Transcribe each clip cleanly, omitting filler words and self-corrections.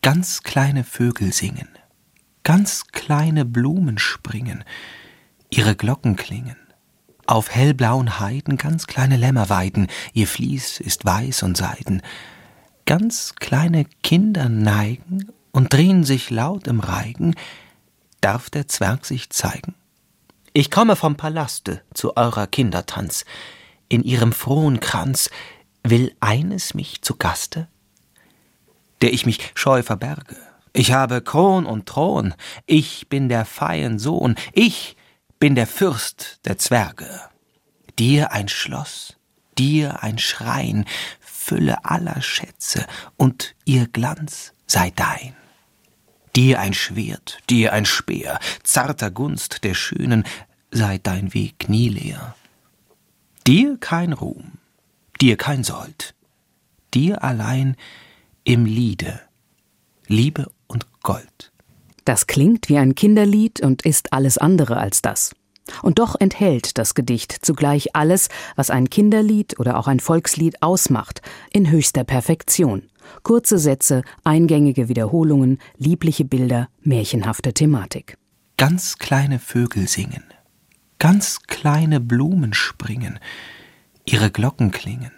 Ganz kleine Vögel singen, ganz kleine Blumen springen, ihre Glocken klingen. Auf hellblauen Heiden ganz kleine Lämmer weiden, ihr Vlies ist weiß und seiden. Ganz kleine Kinder neigen und drehen sich laut im Reigen. Darf der Zwerg sich zeigen? Ich komme vom Palaste zu eurer Kindertanz. In ihrem frohen Kranz will eines mich zu Gaste? Der ich mich scheu verberge. Ich habe Kron und Thron, ich bin der Feien Sohn, ich bin der Fürst der Zwerge. Dir ein Schloss, dir ein Schrein, Fülle aller Schätze, und ihr Glanz sei dein. Dir ein Schwert, dir ein Speer, zarter Gunst der Schönen, sei dein Weg nie leer. Dir kein Ruhm, dir kein Sold, dir allein im Liede, Liebe und Gold. Das klingt wie ein Kinderlied und ist alles andere als das. Und doch enthält das Gedicht zugleich alles, was ein Kinderlied oder auch ein Volkslied ausmacht, in höchster Perfektion. Kurze Sätze, eingängige Wiederholungen, liebliche Bilder, märchenhafte Thematik. Ganz kleine Vögel singen, ganz kleine Blumen springen, ihre Glocken klingen.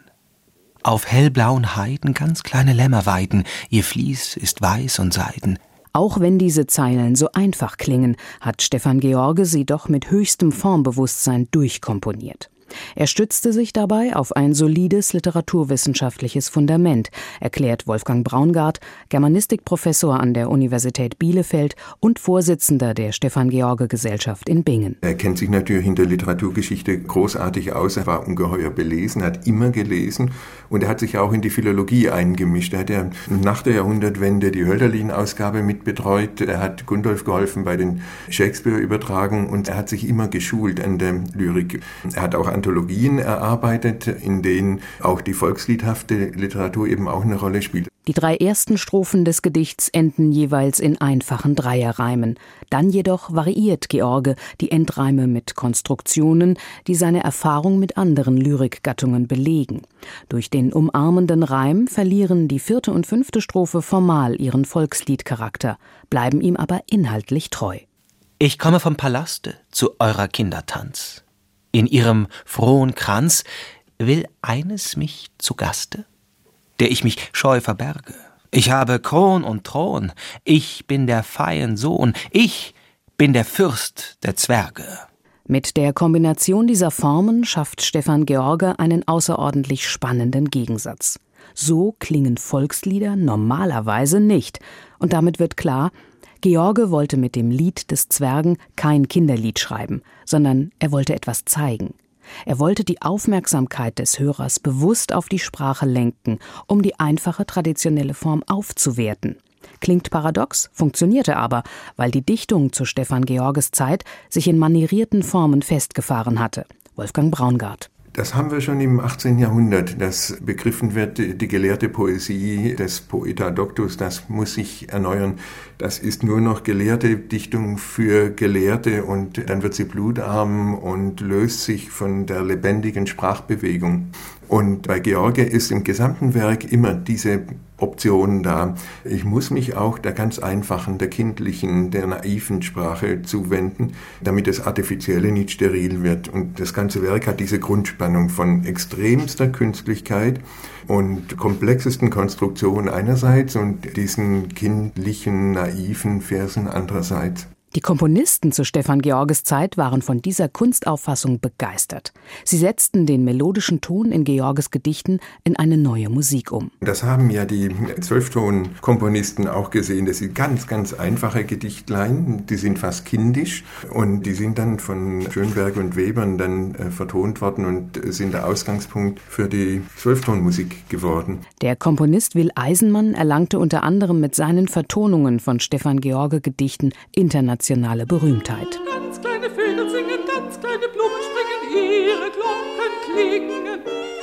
Auf hellblauen Heiden ganz kleine Lämmer weiden, ihr Vlies ist weiß und seiden. Auch wenn diese Zeilen so einfach klingen, hat Stefan George sie doch mit höchstem Formbewusstsein durchkomponiert. Er stützte sich dabei auf ein solides literaturwissenschaftliches Fundament, erklärt Wolfgang Braungart, Germanistikprofessor an der Universität Bielefeld und Vorsitzender der Stefan-George-Gesellschaft in Bingen. Er kennt sich natürlich in der Literaturgeschichte großartig aus, er war ungeheuer belesen, hat immer gelesen und er hat sich auch in die Philologie eingemischt. Er hat ja nach der Jahrhundertwende die Hölderlin-Ausgabe mitbetreut, er hat Gundolf geholfen bei den Shakespeare-Übertragungen und er hat sich immer geschult an der Lyrik. Er hat auch Anthologien erarbeitet, in denen auch die volksliedhafte Literatur eben auch eine Rolle spielt. Die 3 ersten Strophen des Gedichts enden jeweils in einfachen Dreierreimen. Dann jedoch variiert George die Endreime mit Konstruktionen, die seine Erfahrung mit anderen Lyrikgattungen belegen. Durch den umarmenden Reim verlieren die 4. und 5. Strophe formal ihren Volksliedcharakter, bleiben ihm aber inhaltlich treu. Ich komme vom Palaste zu eurer Kindertanz. In ihrem frohen Kranz will eines mich zu Gaste, der ich mich scheu verberge. Ich habe Kron und Thron, ich bin der Feien Sohn, ich bin der Fürst der Zwerge. Mit der Kombination dieser Formen schafft Stefan George einen außerordentlich spannenden Gegensatz. So klingen Volkslieder normalerweise nicht. Und damit wird klar, George wollte mit dem Lied des Zwergen kein Kinderlied schreiben, sondern er wollte etwas zeigen. Er wollte die Aufmerksamkeit des Hörers bewusst auf die Sprache lenken, um die einfache traditionelle Form aufzuwerten. Klingt paradox, funktionierte aber, weil die Dichtung zu Stefan Georges Zeit sich in manierierten Formen festgefahren hatte. Wolfgang Braungart. Das haben wir schon im 18. Jahrhundert, dass begriffen wird, die gelehrte Poesie des Poeta Doctus, das muss sich erneuern. Das ist nur noch gelehrte Dichtung für Gelehrte und dann wird sie blutarm und löst sich von der lebendigen Sprachbewegung. Und bei George ist im gesamten Werk immer diese Option da. Ich muss mich auch der ganz einfachen, der kindlichen, der naiven Sprache zuwenden, damit das Artifizielle nicht steril wird. Und das ganze Werk hat diese Grundspannung von extremster Künstlichkeit und komplexesten Konstruktionen einerseits und diesen kindlichen, naiven Versen andererseits. Die Komponisten zu Stefan Georges Zeit waren von dieser Kunstauffassung begeistert. Sie setzten den melodischen Ton in Georges Gedichten in eine neue Musik um. Das haben ja die 12-Ton-Komponisten auch gesehen. Das sind ganz, ganz einfache Gedichtlein, die sind fast kindisch und die sind dann von Schönberg und Webern dann vertont worden und sind der Ausgangspunkt für die 12-Ton-Musik geworden. Der Komponist Will Eisenmann erlangte unter anderem mit seinen Vertonungen von Stefan George Gedichten internationale Berühmtheit. Ganz kleine Vögel singen, ganz kleine Blumen springen, ihre Glocken klingen.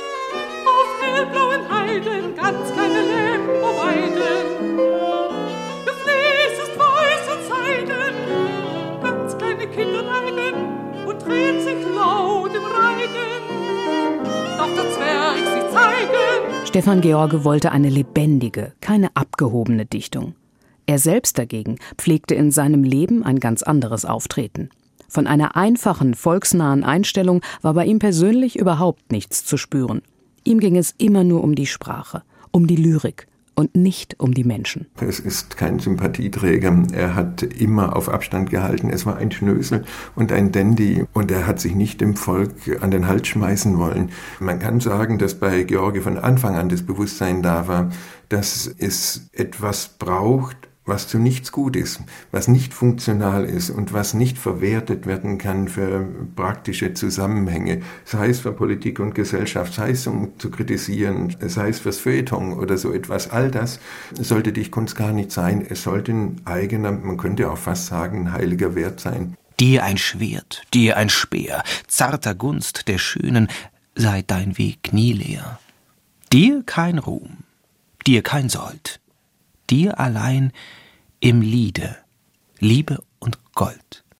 Auf hellblauen Heiden, ganz kleine Lämmerweiden. Ihr Vlies ist weiß und seiden, ganz kleine Kinder neigen und drehen sich laut im Reigen. Darf der Zwerg sich zeigen? Stefan George wollte eine lebendige, keine abgehobene Dichtung. Er selbst dagegen pflegte in seinem Leben ein ganz anderes Auftreten. Von einer einfachen, volksnahen Einstellung war bei ihm persönlich überhaupt nichts zu spüren. Ihm ging es immer nur um die Sprache, um die Lyrik und nicht um die Menschen. Es ist kein Sympathieträger. Er hat immer auf Abstand gehalten. Es war ein Schnösel und ein Dandy und er hat sich nicht dem Volk an den Hals schmeißen wollen. Man kann sagen, dass bei George von Anfang an das Bewusstsein da war, dass es etwas braucht, was zu nichts gut ist, was nicht funktional ist und was nicht verwertet werden kann für praktische Zusammenhänge, sei es für Politik und Gesellschaft, sei es um zu kritisieren, sei es fürs Feuilleton oder so etwas. All das sollte Dichtkunst gar nicht sein. Es sollte ein eigener, man könnte auch fast sagen, ein heiliger Wert sein. Dir ein Schwert, dir ein Speer, zarter Gunst der Schönen, sei dein Weg nie leer. Dir kein Ruhm, dir kein Sold, dir allein im Liede Liebe und Gold.